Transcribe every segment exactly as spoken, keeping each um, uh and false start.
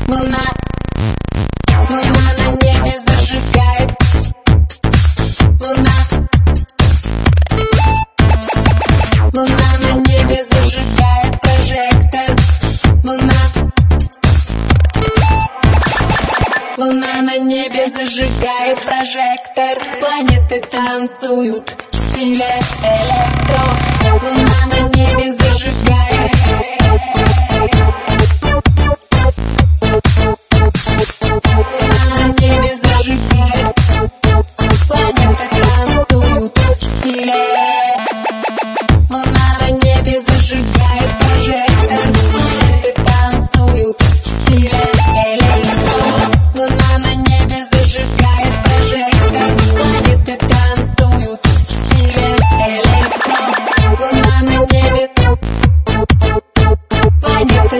Луна, луна на небе зажигает. Луна, луна на небе зажигает прожектор. Луна, луна на небе зажигает прожектор. Планеты танцуют в стиле электро. Луна на небе зажигает. Луна на небе зажигает. Планеты танцуют в стиле. Луна на небе зажигает прожектор. Планеты танцуют в стиле электро. Луна на небе зажигает прожектор. Планеты танцуют в стиле электро. Луна на небе. Планеты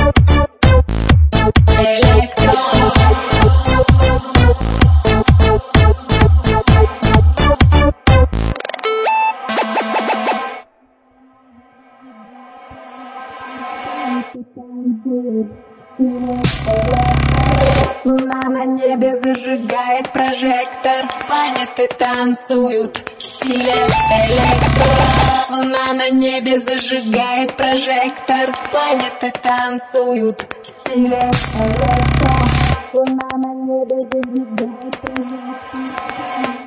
электро. Луна на небе зажигает прожектор. Планеты танцуют в стиле электро. Луна на небе зажигает прожектор. Планеты танцуют в стиле электро. Луна на небе зажигает прожектор.